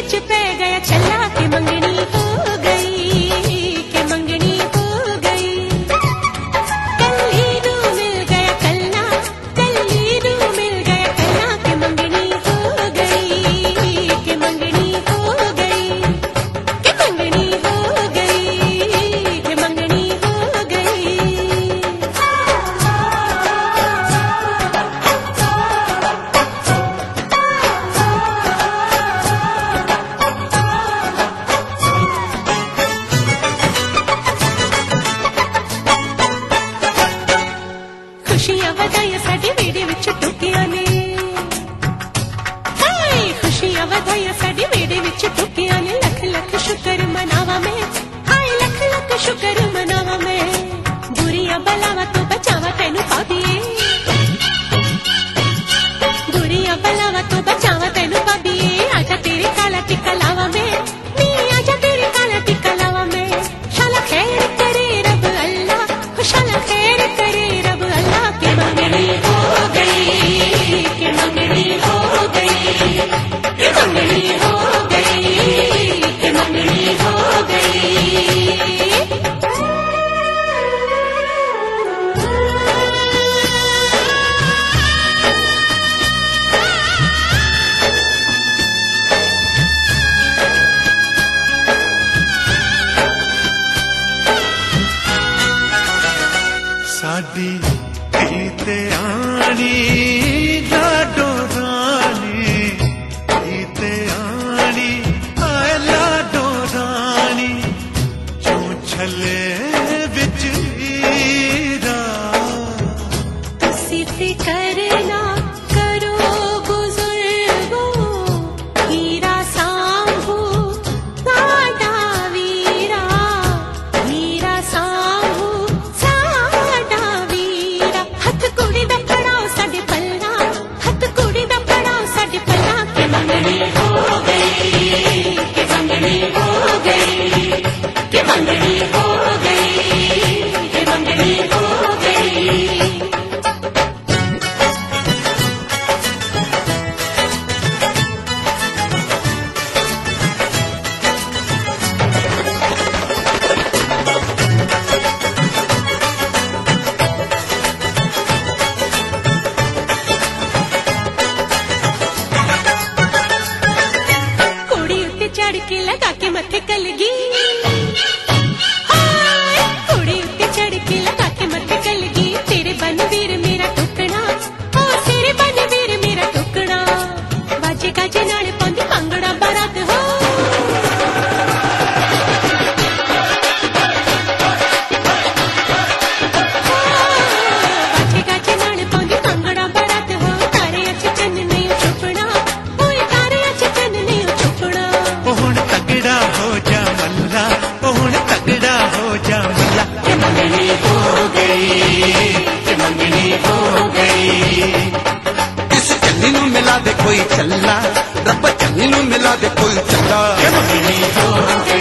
विच पै गया छल्ला के मंगनी हो गई, के मंगनी हो गई। कल्ली नू मिल गया कल्ला, कल्ली नू मिल गया कल्ला के मंगनी हो गई, के मंगनी हो गई, के मंगनी हो गई, के मंगनी हो गई। खुशियां वधाइयां साडे वेड़े विच टुकियां ने, हाय खुशियां वधाइयां साडे वेड़े विच टुकियां ने। लख लख शुकर मनावा मैं, हाय लख लख शुकर मनावा मैं। बुरियां बलावां तो बचावा तैनू पाबिए, बुरियां बलावां तो बचावा तैनू पाबिए। आजा तेरे काला टिक्का लावा मैं, नी आजा तेरे काला टिक्का लावा मैं। शाला खैर करे रब अल्लाह, शाला खैर करे रब अल्लाह। के मंगनी हो गई, के मंगनी हो गई, के मंगनी हो गई, के मंगनी हो गई। साडी ते आनी लाडो रानी, ते आनी आए लाडो रानी। चूं छले विच हीरा तुसी फिकर ना करो बुजुर्गो, हीरा सांभू साडा वीरा, हीरा सांभू साडा वीरा। हथ कुड़ी दा फड़ाओ साडे पल्ला, हथ कुड़ी दा फड़ाओ साडे पल्ला। के मंगनी हो गई, के मंगनी हो गई, के मंगनी हो गई, के मंगनी हो गई। कुड़ी उत्ते चढ़ के लगा के मथे कलगी, हाय कुड़ी उत्ते चढ़ के लगा के मथे कलगी। तेरे बन वीर मेरा टुकड़ा, ओ तेरे बन वीर मेरा टुकड़ा। बाजे गाजे नाल पांदी भंगड़ा बारात हो, बाजे गाजे नाल पांदी भंगड़ा बारात हो। तारे अच चन्न नहीं छुपना, ओए तारे अच चन्न नहीं छुपना। हुण तगड़ा हो जा मल्ला, हुण तगड़ा हो जा मल्ला। के मंगनी हो गई, के मंगनी हो गई। इस चन्नी नू मिला दे कोई चल्ला, रब चन्नी नू मिला दे कोई चल्ला। के मंगनी हो गई।